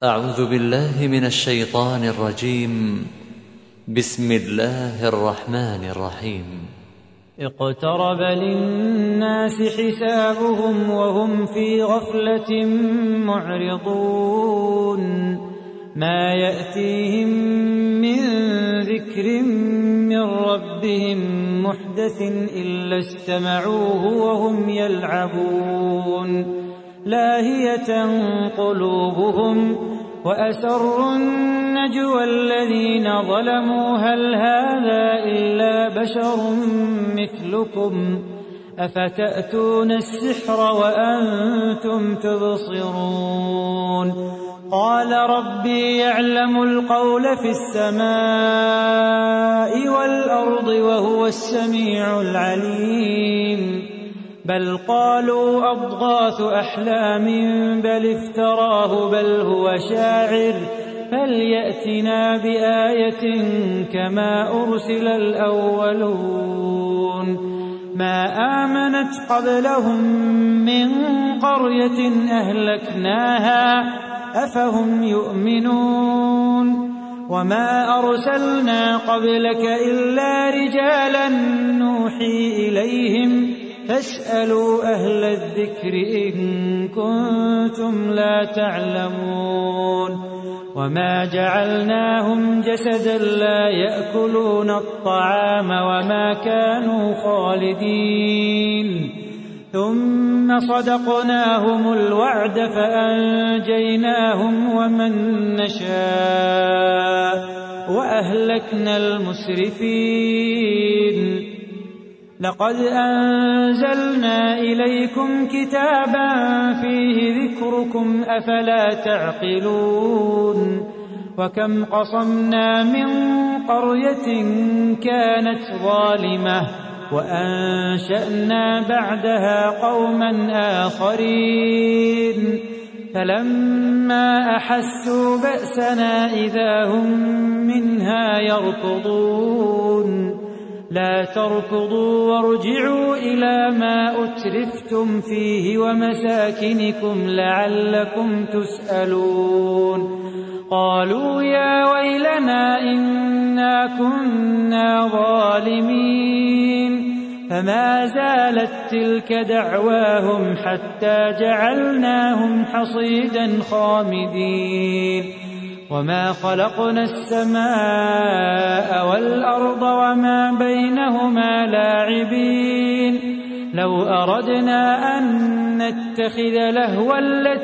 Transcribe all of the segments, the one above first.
أعوذ بالله من الشيطان الرجيم. بسم الله الرحمن الرحيم. اقترب للناس حسابهم وهم في غفلة معرضون ما يأتيهم من ذكر من ربهم محدث إلا استمعوه وهم يلعبون لاهية قلوبهم وأسروا النجوى الذين ظلموا هل هذا إلا بشر مثلكم أفتأتون السحر وأنتم تبصرون قال ربي يعلم القول في السماء والأرض وهو السميع العليم بل قالوا أضغاث أحلام بل افتراه بل هو شاعر فليأتنا بآية كما أرسل الأولون ما آمنت قبلهم من قرية أهلكناها أفهم يؤمنون وما أرسلنا قبلك إلا رجالا نوحي إليهم فاسألوا أهل الذكر إن كنتم لا تعلمون وما جعلناهم جسدا لا يأكلون الطعام وما كانوا خالدين ثم صدقناهم الوعد فأنجيناهم ومن نشاء وأهلكنا المسرفين لقد أنزلنا إليكم كتابا فيه ذكركم أفلا تعقلون وكم قصمنا من قرية كانت ظالمة وأنشأنا بعدها قوما آخرين فلما أحسوا بأسنا إذا هم منها يركضون لا تركضوا وارجعوا إلى ما أترفتم فيه ومساكنكم لعلكم تسألون قالوا يا ويلنا إنا كنا ظالمين فما زالت تلك دعواهم حتى جعلناهم حصيدا خامدين وما خلقنا السماء والأرض وما بينهما لاعبين لو أردنا أن نتخذ لهوا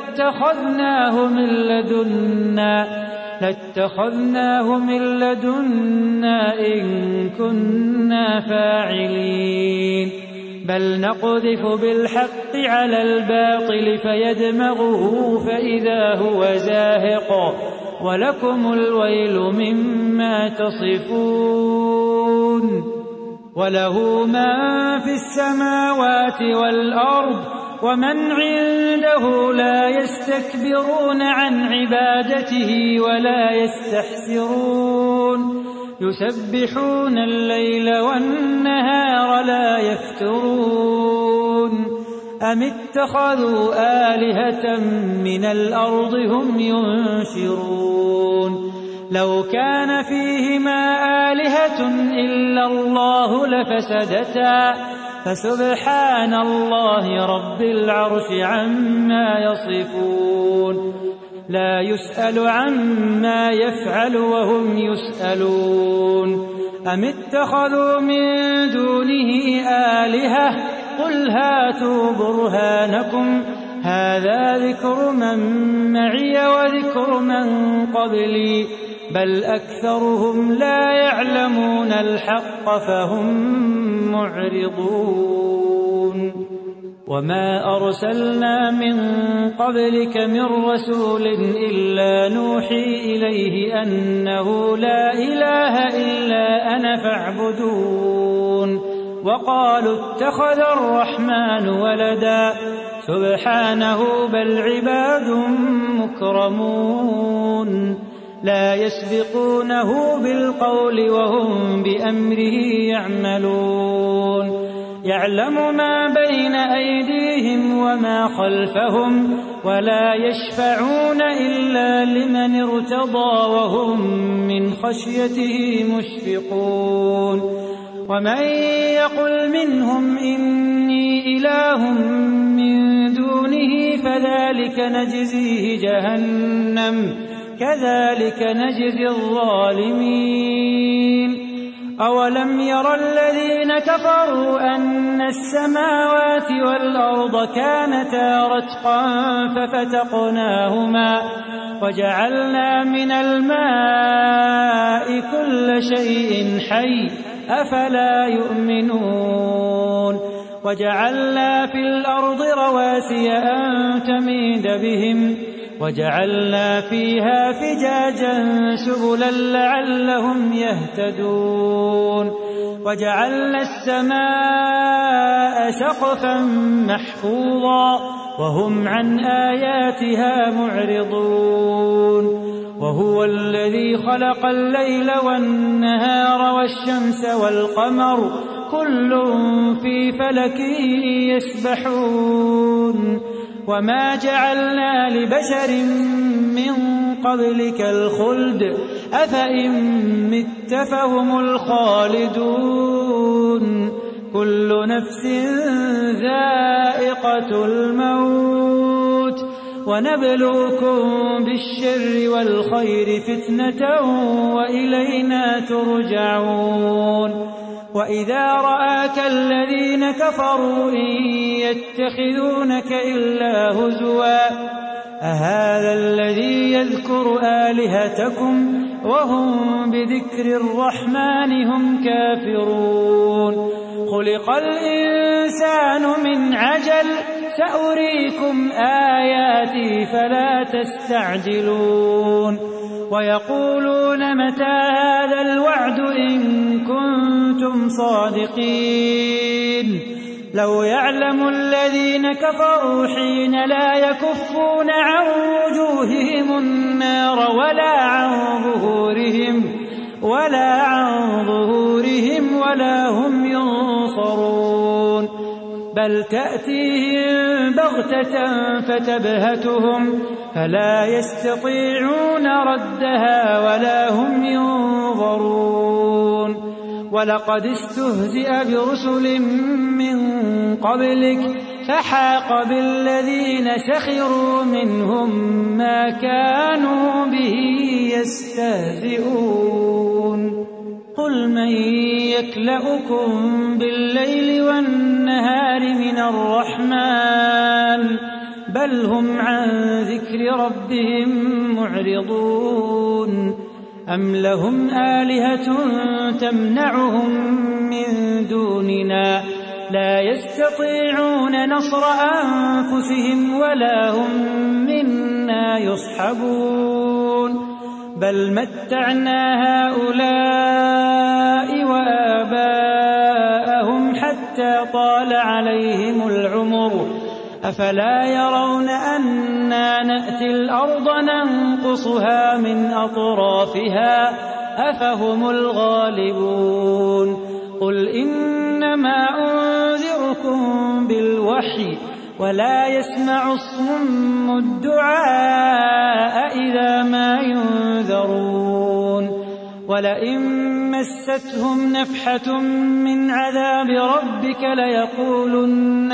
لاتخذناه من لدنا إن كنا فاعلين بل نقذف بالحق على الباطل فيدمغه فإذا هو زاهق ولكم الويل مما تصفون وله ما في السماوات والأرض ومن عنده لا يستكبرون عن عبادته ولا يستحسرون يسبحون الليل والنهار لا يفترون أم اتخذوا آلهة من الأرض هم ينشرون لو كان فيهما آلهة إلا الله لفسدتا فسبحان الله رب العرش عما يصفون لا يسأل عما يفعل وهم يسألون أم اتخذوا من دونه آلهة قل هاتوا برهانكم هذا ذكر من معي وذكر من قبلي بل أكثرهم لا يعلمون الحق فهم معرضون وما أرسلنا من قبلك من رسول إلا نوحي إليه أنه لا إله إلا أنا فاعبدون وقالوا اتخذ الرحمن ولدا سبحانه بل عباد مكرمون لا يسبقونه بالقول وهم بأمره يعملون يعلم ما بين أيديهم وما خلفهم ولا يشفعون إلا لمن ارتضى وهم من خشيته مشفقون ومن يقل منهم إني إله من دونه فذلك نجزيه جهنم كذلك نجزي الظالمين أولم ير الذين كفروا أن السماوات والأرض كانتا رتقا ففتقناهما وجعلنا من الماء كل شيء حي أفلا يؤمنون وجعلنا في الأرض رواسي أن تميد بهم وجعلنا فيها فجاجا سبلا لعلهم يهتدون وجعلنا السماء سقفا محفوظا وهم عن آياتها معرضون وهو الذي خلق الليل والنهار والشمس والقمر كل في فلك يسبحون وما جعلنا لبشر من قبلك الخلد أفإن مت فهم الخالدون كل نفس ذائقة الموت ونبلوكم بالشر والخير فتنة وإلينا ترجعون وإذا رآك الذين كفروا إن يتخذونك إلا هزوا أهذا الذي يذكر آلهتكم وهم بذكر الرحمن هم كافرون خلق الإنسان من عجل سأريكم آياتي فلا تستعجلون ويقولون متى هذا الوعد إن كنتم صادقين لو يعلم الذين كفروا حين لا يكفون عن وجوههم النار ولا عن ظهورهم ولا هم ينصرون بل تأتيهم بغتة فتبهتهم فلا يستطيعون ردها ولا هم ينظرون ولقد استهزئ برسل من قبلك فحاق بالذين سخروا منهم ما كانوا به يستهزئون قل من يكلؤكم بالليل والنهار من الرحمن بل هم عن ذكر ربهم معرضون أم لهم آلهة تمنعهم من دوننا لا يستطيعون نصر أنفسهم ولا هم منا يصحبون بل متعنا هؤلاء وآباءهم حتى طال عليهم العمر أفلا يرون أنا نأتي الأرض ننقصها من أطرافها أفهم الغالبون قل إنما أنذركم بالوحي ولا يسمع الصم الدعاء إذا ما ينذرون ولئن مستهم نفحة من عذاب ربك ليقولن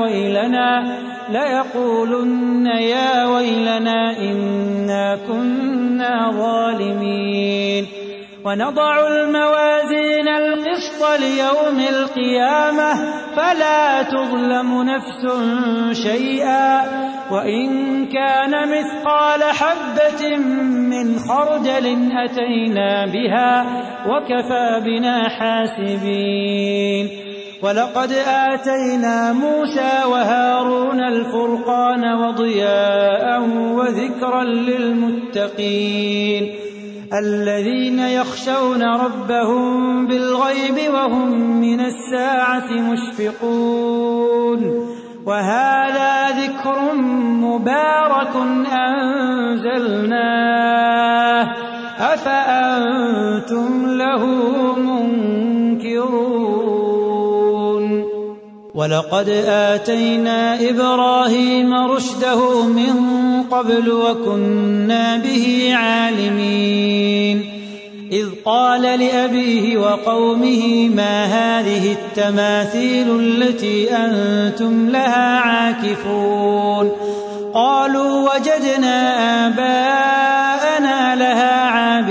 يا ويلنا إنا كنا ظالمين ونضع الموازين القسط ليوم القيامة فلا تظلم نفس شيئا وإن كان مثقال حبة من خردل أتينا بها وكفى بنا حاسبين ولقد آتينا موسى وهارون الفرقان وضياء وذكرا للمتقين الذين يخشون ربهم بالغيب وهم من الساعة مشفقون وهذا ذكر مبارك أنزلناه أفأنتم له منكرون ولقد آتينا إبراهيم رشده من قبل وكنا به عالمين إذ قال لأبيه وقومه ما هذه التماثيل التي أنتم لها عاكفون قالوا وجدنا آباءنا لها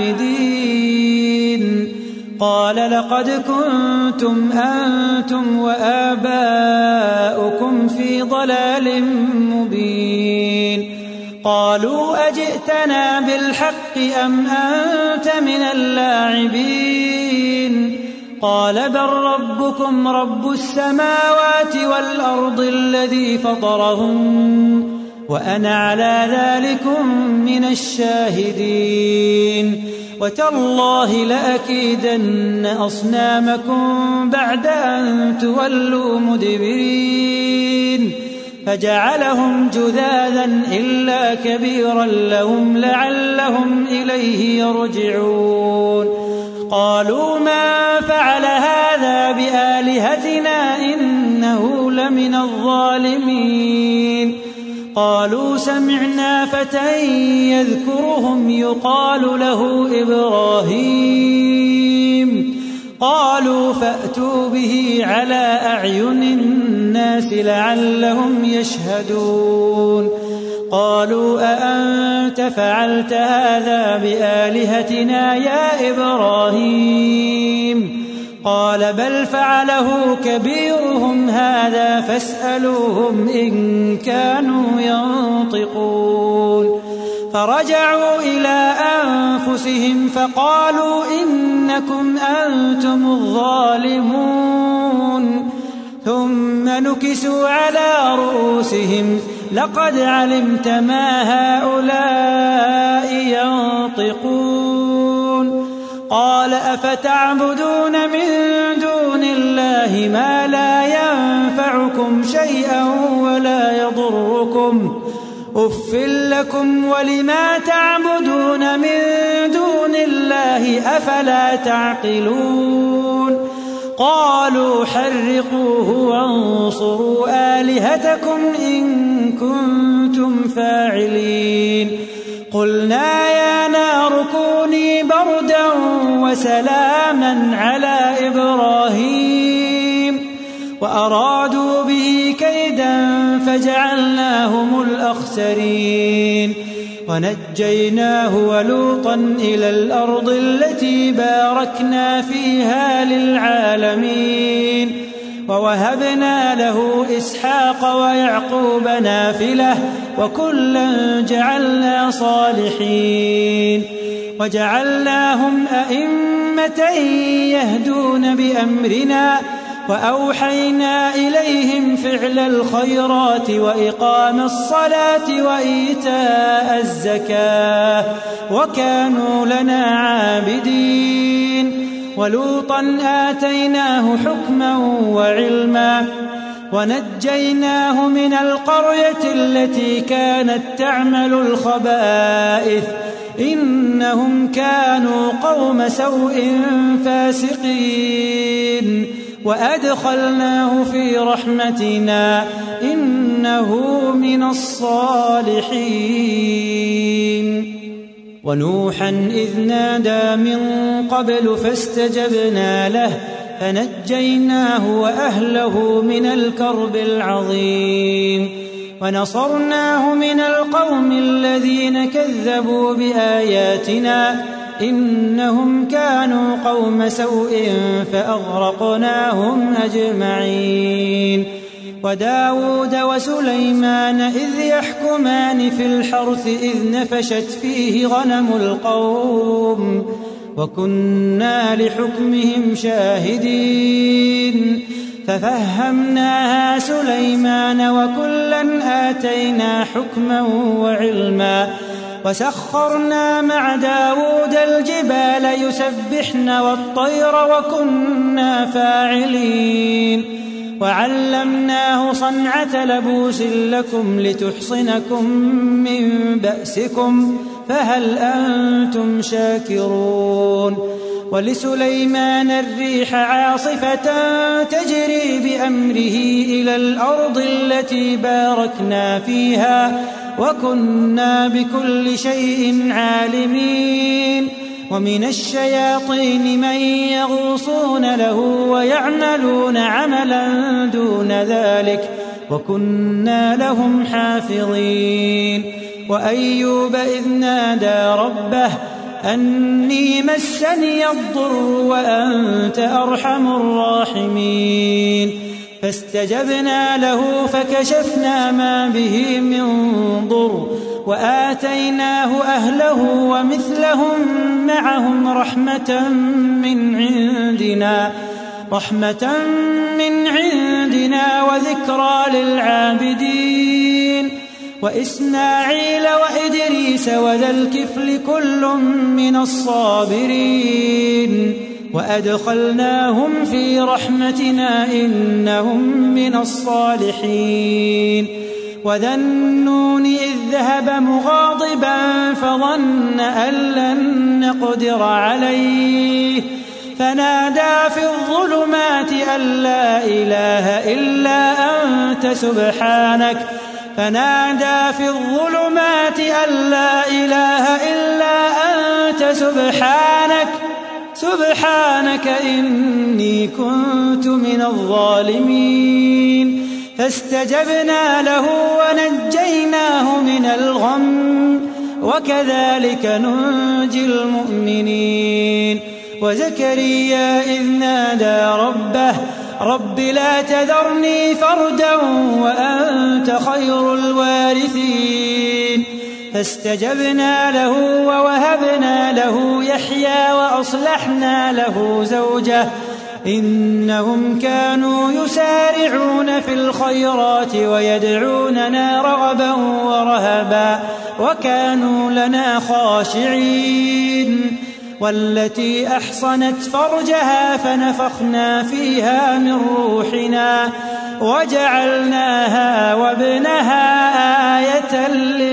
عابدين قال لقد كنتم أنتم وآباؤكم في ضلال مبين قالوا أجئتنا بالحق أم أنت من اللاعبين قال بل ربكم رب السماوات والأرض الذي فطرهن وأنا على ذلكم من الشاهدين وتالله لأكيدن أصنامكم بعد أن تولوا مدبرين فجعلهم جذاذا إلا كبيرا لهم لعلهم إليه يرجعون قالوا ما فعل هذا بآلهتنا إنه لمن الظالمين قالوا سمعنا فتى يذكرهم يقال له إبراهيم قالوا فأتوا به على أعين الناس لعلهم يشهدون قالوا أأنت فعلت هذا بآلهتنا يا إبراهيم قال بل فعله كبيرهم هذا فاسألوهم إن كانوا ينطقون فرجعوا إلى أنفسهم فقالوا إنكم أنتم الظالمون ثم نكسوا على رؤوسهم لقد علمت ما هؤلاء ينطقون قال أفتعبدون من دون الله ما لا ينفعكم شيئا ولا يضركم أف لكم ولما تعبدون من دون الله أفلا تعقلون قالوا حرقوه وانصروا آلهتكم إن كنتم فاعلين قلنا يا نار كوني بردا وسلاما على إبراهيم وأرادوا به كيدا فجعلناهم الأخسرين ونجيناه ولوطا إلى الأرض التي باركنا فيها للعالمين ووهبنا له إسحاق ويعقوب نافلة وكلا جعلنا صالحين وجعلناهم أئمة يهدون بأمرنا وأوحينا إليهم فعل الخيرات وإقام الصلاة وإيتاء الزكاة وكانوا لنا عابدين ولوطا آتيناه حكما وعلما ونجيناه من القرية التي كانت تعمل الخبائث إنهم كانوا قوم سوء فاسقين وأدخلناه في رحمتنا إنه من الصالحين ونوحا إذ نادى من قبل فاستجبنا له فنجيناه وأهله من الكرب العظيم ونصرناه من القوم الذين كذبوا بآياتنا إنهم كانوا قوم سوء فأغرقناهم أجمعين وداود وسليمان إذ يحكمان في الحرث إذ نفشت فيه غنم القوم وكنا لحكمهم شاهدين ففهمناها سليمان وكلا آتينا حكما وعلما وسخرنا مع داود الجبال يسبحن والطير وكنا فاعلين وعلمناه صنعة لبوس لكم لتحصنكم من بأسكم فهل أنتم شاكرون ولسليمان الريح عاصفة تجري بأمره إلى الأرض التي باركنا فيها وكنا بكل شيء عالمين ومن الشياطين من يغوصون له ويعملون عملا دون ذلك وكنا لهم حافظين وأيوب إذ نادى ربه أني مسني الضر وأنت أرحم الراحمين فاستجبنا له فكشفنا ما به من ضر وآتيناه أهله ومثلهم معهم رحمة من عندنا وذكرى للعابدين وإسماعيل وإدريس وذا الكفل كل من الصابرين وأدخلناهم في رحمتنا إنهم من الصالحين وذا النون إذ ذهب مغاضبا فظن أن لن نقدر عليه فنادى في الظلمات أن لا إله إلا أنت سبحانك إني كنت من الظالمين فاستجبنا له ونجيناه من الغم وكذلك ننجي المؤمنين وزكريا إذ نادى ربه رب لا تذرني فردا وأنت خير الوارثين فاستجبنا له ووهبنا له يحيى وأصلحنا له زوجه إنهم كانوا يسارعون في الخيرات ويدعوننا رغبا ورهبا وكانوا لنا خاشعين والتي أحصنت فرجها فنفخنا فيها من روحنا وجعلناها وابنها آية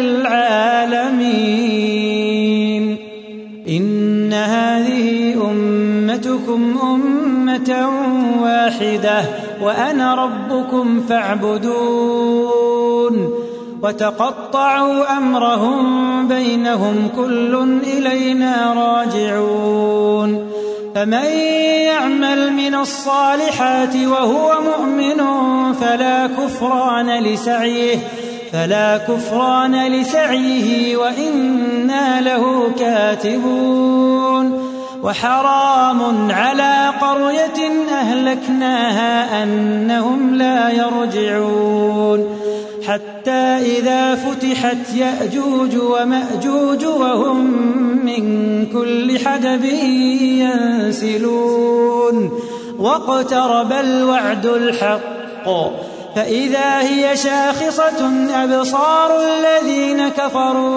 للعالمين إن هذه أمتكم أمة واحدة وأنا ربكم فاعبدون وتقطعوا أمرهم بينهم كل إلينا راجعون فمن يعمل من الصالحات وهو مؤمن فلا كفران لسعيه وإنا له كاتبون وحرام على قرية أهلكناها أنهم لا يرجعون حتى إذا فتحت يأجوج ومأجوج وهم من كل حدب ينسلون واقترب الوعد الحق فإذا هي شاخصة أبصار الذين كفروا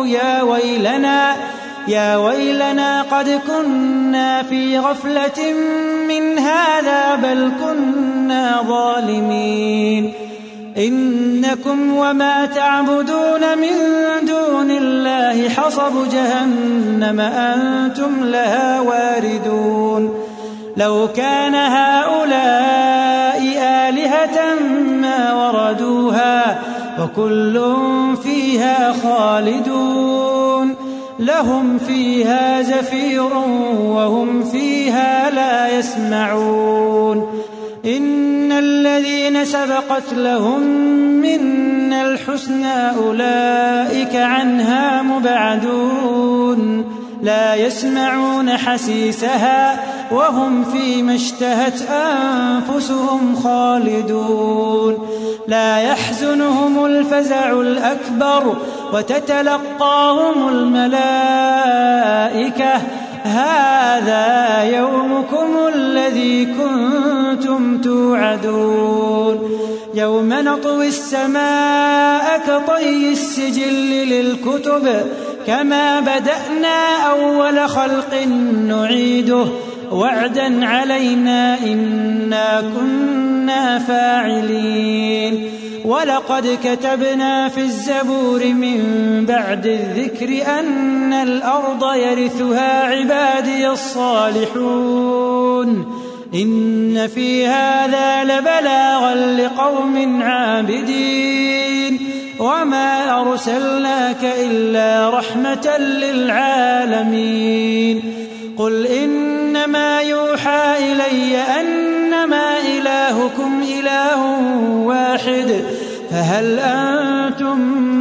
يا ويلنا قد كنا في غفلة من هذا بل كنا ظالمين إنكم وما تعبدون من دون الله حصب جهنم أنتم لها واردون لو كان هؤلاء آلهة ما وردوها وكل فيها خالدون لهم فيها زفير وهم فيها لا يسمعون إن الذين سبقت لهم منا الحسنى أولئك عنها مبعدون لا يسمعون حسيسها وهم فيما اشتهت أنفسهم خالدون لا يحزنهم الفزع الأكبر وتتلقاهم الملائكة هذا يومكم الذي كنتم توعدون يوم نطوي السماء كطي السجل للكتب كما بدأنا أول خلق نعيده وعدا علينا إنا كنا فاعلين ولقد كتبنا في الزبور من بعد الذكر أن الأرض يرثها عبادي الصالحون إن في هذا لبلاغا لقوم عابدين وما أرسلناك إلا رحمة للعالمين قل إنما يوحى إلي أنما إلهكم إله واحد فهل أنتم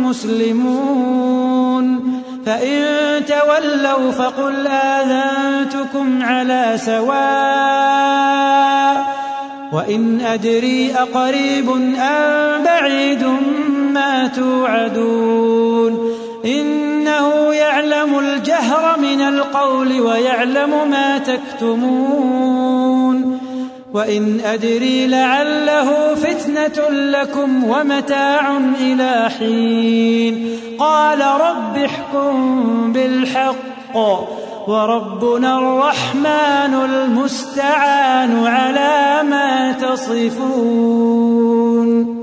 مسلمون فإن تولوا فقل آذنتكم على سواء وإن أدري أقريب أم بعيد ما توعدون إنه يعلم الجهر من القول ويعلم ما تكتمون وإن أدري لعله فتنة لكم ومتاع إلى حين قال رب احكم بالحق وربنا الرحمن المستعان على ما تصفون.